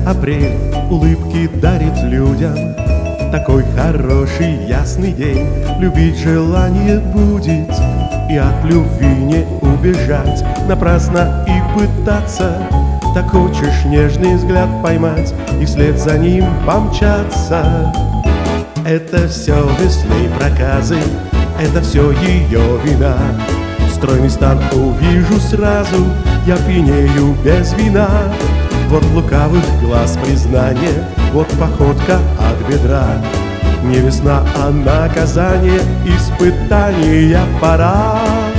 апрель улыбки дарит людям. Такой хороший ясный день, любить желание будет, и от любви не убежать, напрасно и пытаться. Так хочешь нежный взгляд поймать и вслед за ним помчаться. Это все весны проказы, это все ее вина. Стройный стан увижу сразу, я пьянею без вина. Вот лукавых глаз признание, вот походка от бедра. Не весна, а наказание, испытания пора.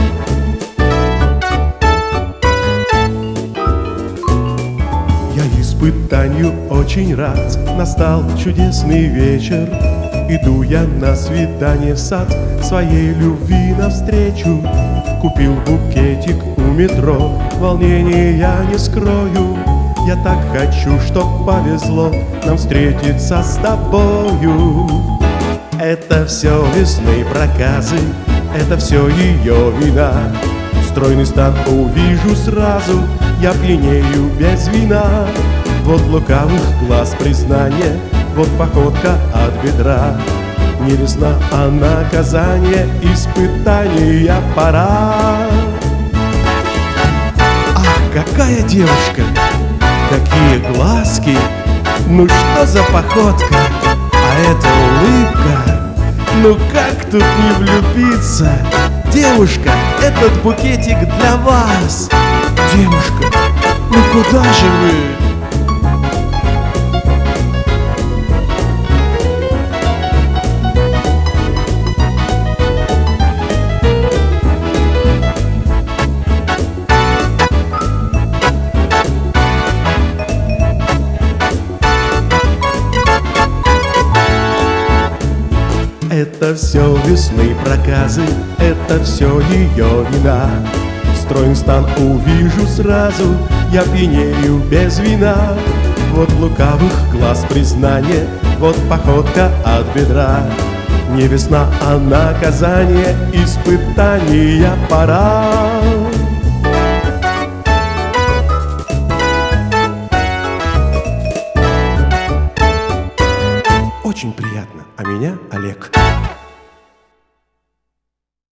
Я испытанию очень рад, настал чудесный вечер. Иду я на свидание в сад, своей любви навстречу. Купил букетик у метро, волнения я не скрою. Я так хочу, чтоб повезло нам встретиться с тобою. Это все весны проказы, это все ее вина. Стройный стан увижу сразу, я пьянею без вина. Вот лукавых глаз признание, вот походка от бедра. Не весна, а наказание, испытания пора. Ах, какая девушка! Какие глазки! Ну что за походка? А эта улыбка! Ну как тут не влюбиться? Девушка, этот букетик для вас! Девушка, ну куда же вы? Это все весны проказы, это все ее вина. Стройный стан увижу сразу, я пьянею без вина. Вот лукавых глаз признание, вот походка от бедра. Не весна, а наказание, испытания пора. Очень приятно, а меня Олег.